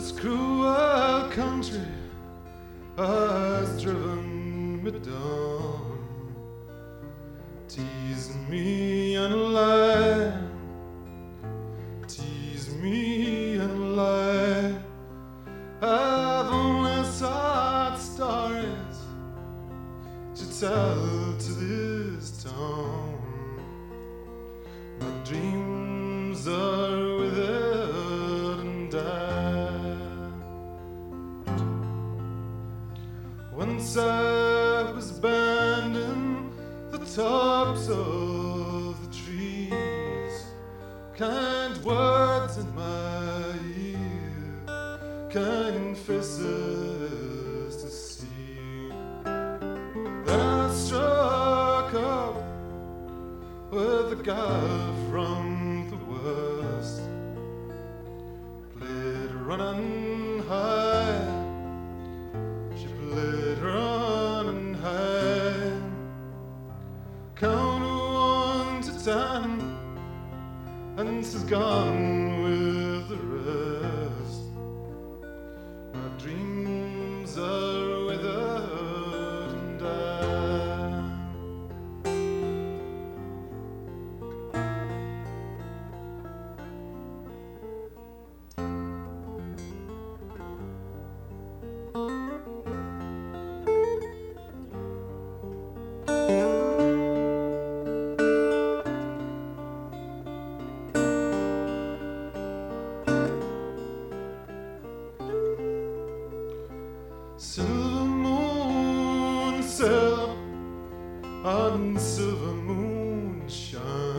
This cruel country has driven me down, tease me and lie, tease me and lie. I've only sad stories to tell to this town. My dreams are withered and died. Once I was bending the tops of the trees, kind words in my ear, kind faces to see. Then I struck up with a gal from the west, played running high, she played running high. Count 1 to 10, and she's gone with the rest. My dreams are withered and died. Silver moon sail on silver moonshine,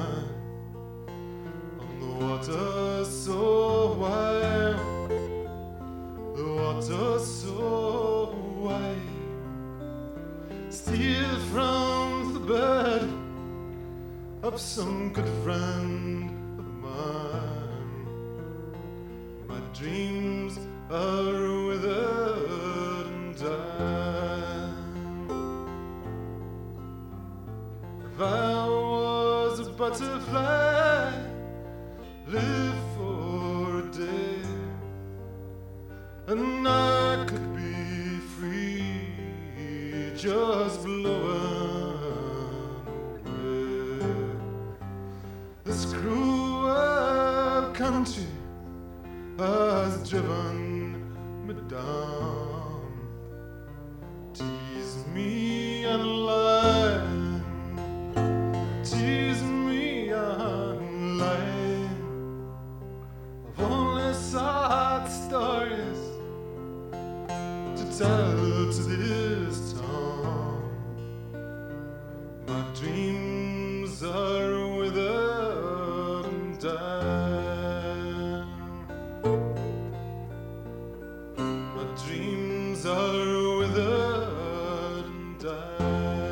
on the water so wide, the water so wide. Steal from the bed of some good friend of mine. My dreams are withered and died. If I was a butterfly, live for a day, and I could be free, just blowing away. This cruel country has driven me down, tease me and lie, tease me and lie. I've only sad stories to tell to this town. My dreams are withered and died. My dreams are withered and died.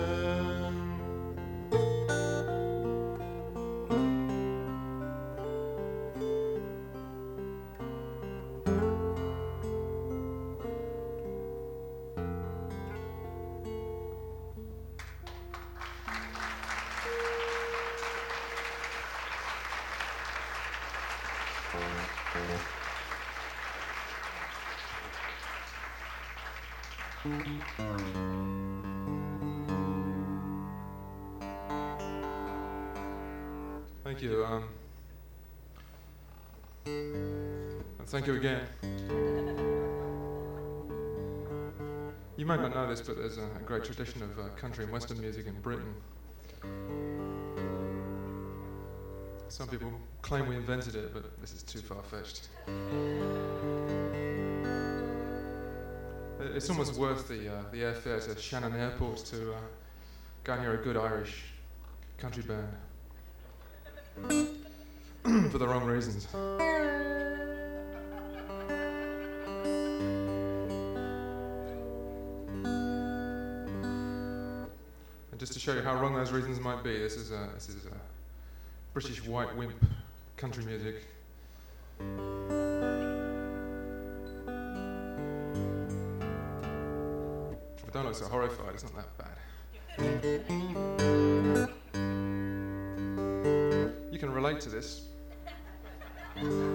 Thank you. And thank you again. You might not know this, but there's a great tradition of country and western music in Britain. Some people claim we invented it, but this is too far-fetched. It's almost worth the airfare to Shannon Airport to go and hear a good Irish country band. For the wrong reasons. And just to show you how wrong those reasons might be, this is British white wimp country music. But don't look so horrified, it's not that bad. You can relate to this.